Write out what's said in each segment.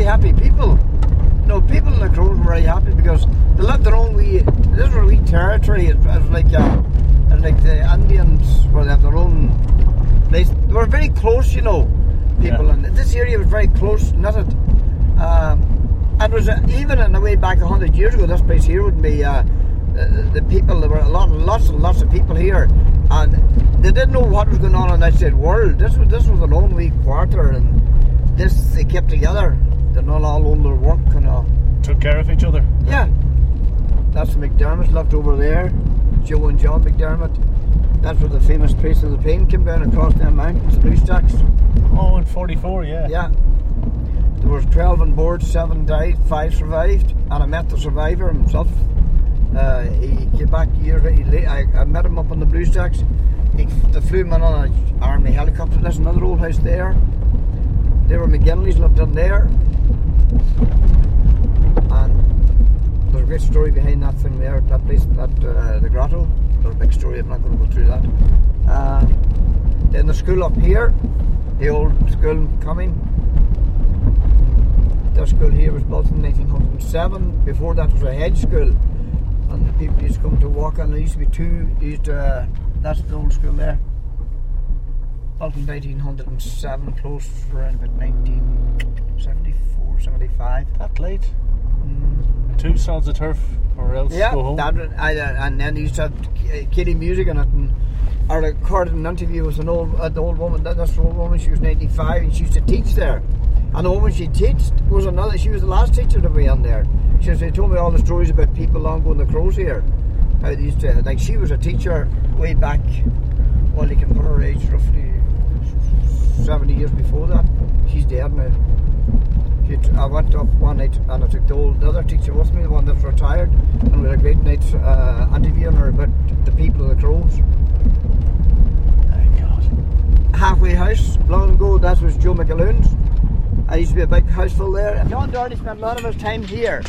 happy people. People in the Crows were very happy because they lived their own wee. This was a wee territory. It was like the Indians where they have their own. They were very close, people, and this area was very close knitted. It was even in the way back 100 years ago. This place here would be the people. There were lots and lots of people here, and they didn't know what was going on in the outside world. This was an own wee quarter, and they kept together. They not all owned their work and all. Took care of each other. Yeah. That's the McDermotts left over there. Joe and John McDermott. That's where the famous Priest of the Plain came down across them mountains, Blue Stacks. Oh, in 44, yeah. Yeah. There was 12 on board, 7 died, 5 survived, and I met the survivor himself. He came back years later. I met him up on the Blue Stacks. They flew him in on an army helicopter. There's another old house there. They were McGinley's, lived in there. And there's a great story behind that thing there, that place, the grotto. There's a big story, I'm not going to go through that. Then the school up here, the old school coming. The school here was built in 1907. Before that was a hedge school. And the people used to come to walk on. There used to be two, that's the old school there. Built in 1907, closed around about 1974, 75. That late? 2 sods of turf, or else go home? And then he used to have kiddie music in it. And I recorded an interview with the old woman. That's the old woman. She was 95 and she used to teach there. And the woman she taught was she was the last teacher to be in there. She told me all the stories about people long ago in the Crows here. How they used to, she was a teacher way back. Well, you can put her age roughly 70 years before that. She's dead now. I went up one night and I took the other teacher with me, the one that's retired, and we had a great night interviewing her about the people of the Crows. Thank God. Halfway House, long ago, that was Joe McAloon's. I used to be a big house full there. John Doherty spent a lot of his time here.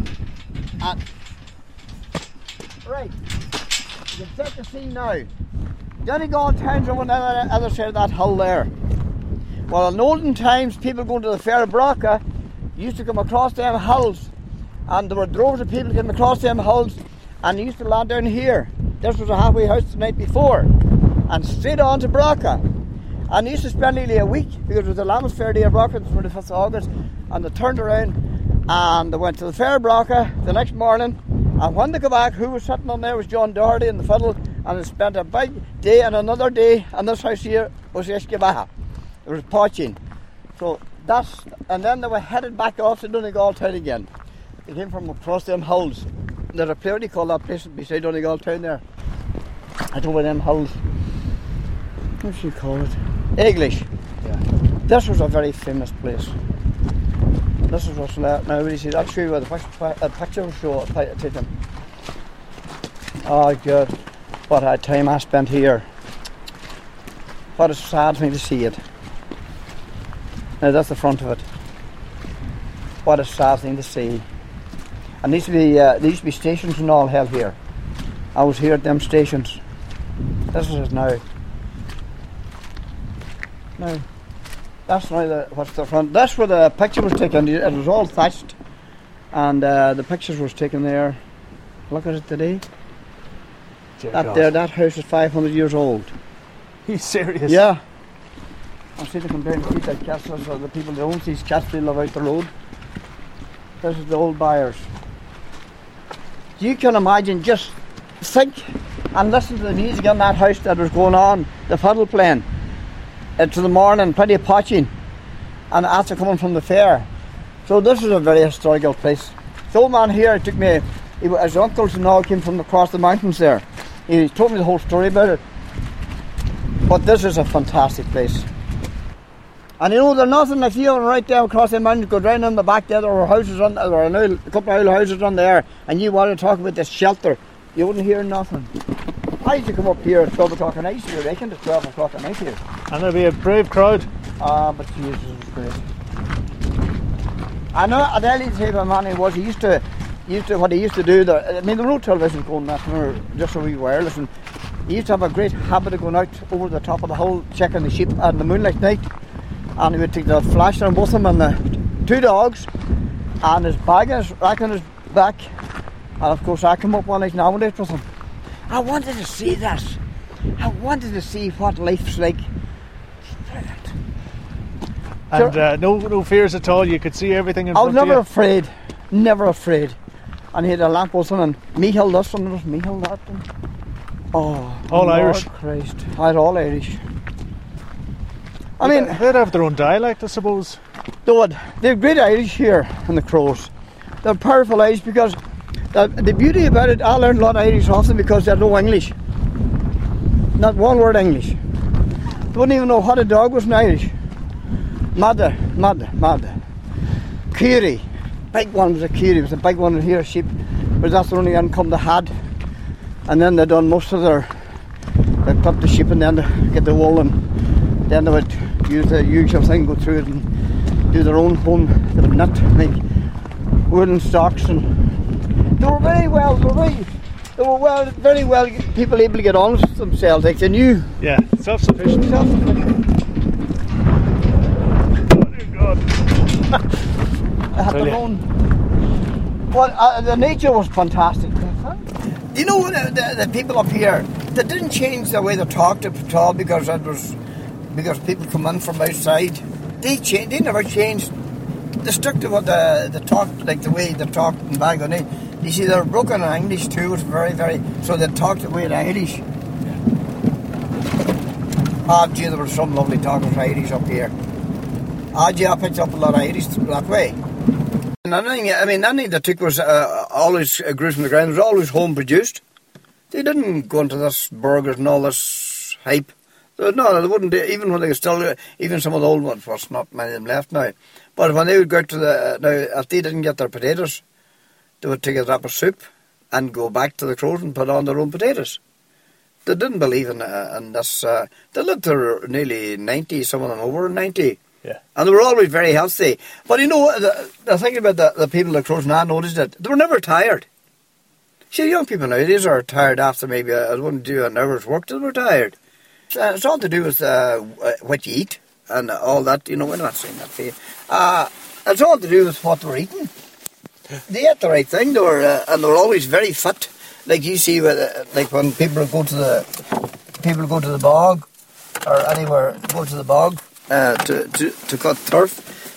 Right, you can set the scene now. Donegal town's over on the other side of that hill there. Well, in olden times, people going to the Fair of Braca used to come across them hills, and there were droves of people coming across them hills, and they used to land down here. This was a halfway house the night before, and straight on to Braca. And they used to spend nearly a week because it was the Lammas Fair Day of Braca, the 25th of August, and they turned around and they went to the Fair of Braca the next morning. And when they got back, who was sitting on there was John Doherty and the fiddle, and they spent a big day and another day, and this house here was Esquibaha. It was poaching. So and then they were headed back off to Donegal town again. They came from across them hills. There's a place, what do you call that place beside Donegal town there? I don't know where them hills. What do you call it? English. Yeah. This was a very famous place. This is what's left. Now, you see, I'll show you where the picture will show taken. Oh, God. What a time I spent here. What a sad thing to see it. Now, that's the front of it. What a sad thing to see. And there used to be stations and all held here. I was here at them stations. This is it now. Now, that's now what's the front. That's where the picture was taken. It was all thatched, and the pictures was taken there. Look at it today. That house is 500 years old. Are you serious? Yeah. I see they come down and feed their castles, or the people that own these castles, they live out the road. This is the old buyers. You can imagine, just think and listen to the music in that house that was going on, the fiddle playing. To the morning, plenty of poaching, and after coming from the fair. So this is a very historical place. The old man here took me, his uncles and all came from across the mountains there. He told me the whole story about it. But this is a fantastic place. And there's nothing, if you right down across the mountains, go down on the back there were houses on, there were a couple of old houses on there, and you want to talk about the shelter, you wouldn't hear nothing. I used to come up here at 12 o'clock at night. I used to be awakened at 12 o'clock at night here. And there'll be a brave crowd. But Jesus was great. I know, I'll tell you the type of man he was. He used to, what he used to do, there were television going that, just so we wireless, and he used to have a great habit of going out over the top of the hill, checking the sheep at the moonlight night, and he would take the flash on both of them and 2 dogs, and his bag is rack on his back. And of course I come up one night now and with him. I wanted to see this. I wanted to see what life's like. And no fears at all. You could see everything in I front was of you. never afraid. And he had a lamp also, and Michael this and there was Michael that. And, oh, All Lord Irish. Christ, they're all Irish. I mean, They'd have their own dialect, I suppose. they're great Irish here in the Crows. They're powerful Irish because the beauty about it, I learned a lot of Irish off them because they had no English. Not one word English. They wouldn't even know what a dog was in Irish. Madda. Kiri. Big one was a Kiri. It was a big one here, a sheep. But that's the only income they had. And then they done most of they put the sheep in then to get the wool, and then they would use the usual thing, go through it and do their own home. They would knit, make woolen stocks, and they were very well people able to get on with themselves, like they knew. Yeah, self-sufficient. Oh, They had their own. Well, the nature was fantastic. You know, the people up here, they didn't change the way they talked at all because people come in from outside. They never changed. They stuck to what they talked, like the way they talked in Bangor. You see, they're broken in English too. It was very, so they talked the way in Irish. Gee, there were some lovely talkers Irish up here. Gee, I picked up a lot of Irish that way. And anything they took was always grew from the ground. It was always home produced. They didn't go into this burgers and all this hype. They wouldn't. Even when they were still, even some of the old ones, was not many of them left now. But when they would go out to if they didn't get their potatoes, they would take a drop of soup and go back to the Crows and put on their own potatoes. They didn't believe in this. They lived to nearly 90, some of them over 90. Yeah. And they were always very healthy. But you know, the thing about the people at Crows, and I noticed that they were never tired. See, young people nowadays are tired after maybe I wouldn't do an hour's work till they're tired. It's all to do with what you eat and all that. You know, we're not saying that for you. It's all to do with what they're eating. They ate the right thing. They were always very fit. Like you see, like when people go to the bog or anywhere, go to the bog to cut turf.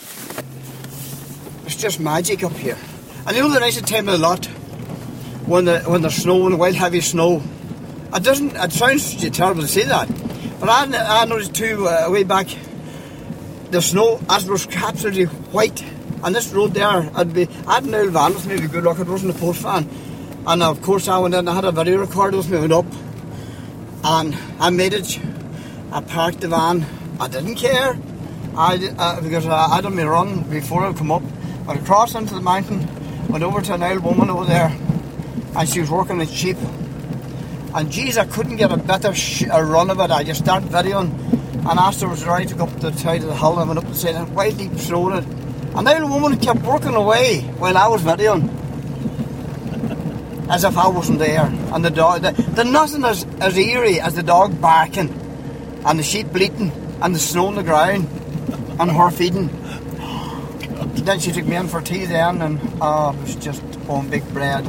It's just magic up here. And you know the nicest time of the lot when there's snow, when the wild heavy snow. It sounds terrible to say that, but I noticed too way back. The snow as was absolutely white, and this road there, I had an old van with me, good luck, it wasn't a post van. And of course I went in, I had a video recorder with me, went up, and I made it. I parked the van, I didn't care, because I done my run before I come up. But I crossed into the mountain, went over to an old woman over there, and she was working with sheep. And geez, I couldn't get a better run of it. I just started videoing, and afterwards I took up the side of the hill and I went up and said, why deep snow it? And the old woman kept working away while I was videoing, as if I wasn't there. And the dog, there's nothing as eerie as the dog barking, and the sheep bleating, and the snow on the ground, and her feeding. Then she took me in for tea then, and it was just on big bread.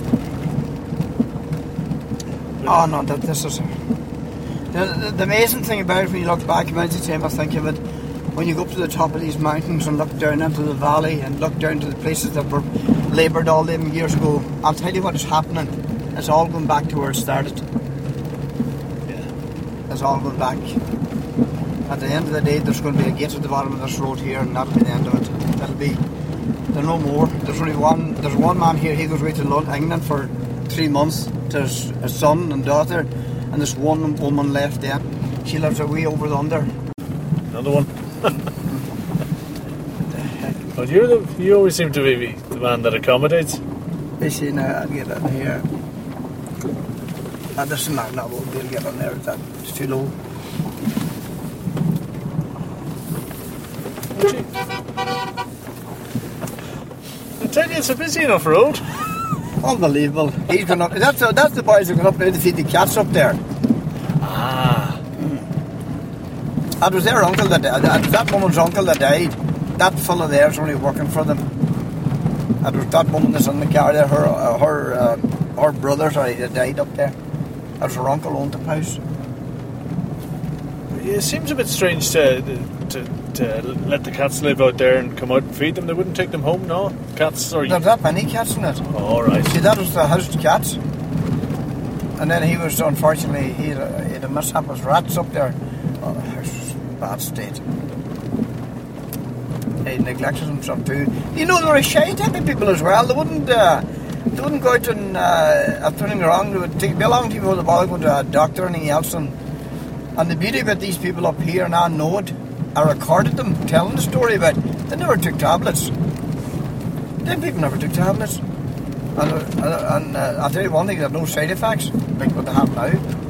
Oh no, this is... The amazing thing about it when you look back, I think of it, when you go up to the top of these mountains and look down into the valley and look down to the places that were laboured all them years ago, I'll tell you what is happening. It's all going back to where it started. Yeah. It's all going back. At the end of the day, there's going to be a gate at the bottom of this road here, and that'll be the end of it. There's no more. There's one man here, he goes away to England for 3 months to his son and daughter, and there's one woman left there. She lives away over under. Another one. But you always seem to be the man that accommodates. You see, now I'll get in here. This is not won't be able to get on there. It's too low. I tell you, it's a busy enough road. Unbelievable. He's gone up. That's the boys who got up there to feed the cats up there. Ah. That was their uncle that died. That was that woman's uncle that died. that fella there's only working for them. And there was that woman that's in the car there, her brother, that died up there. That was her uncle owned the house. It seems a bit strange to let the cats live out there and come out and feed them. They wouldn't take them home, no? Cats or... There's that many cats in it. Oh, all right. See, that was the housed cats. And then he was, unfortunately, he had a mishap with rats up there. Oh, the house was in bad state. He neglected himself too. You know, they were a shy type of people as well. They wouldn't go out and, if anything wrong, they would take a long time before the bother going to a doctor or anything else. And the beauty about these people up here, and I know it, I recorded them telling the story about they never took tablets. Them people never took tablets. And I'll tell you one thing, they have no side effects like what they have now.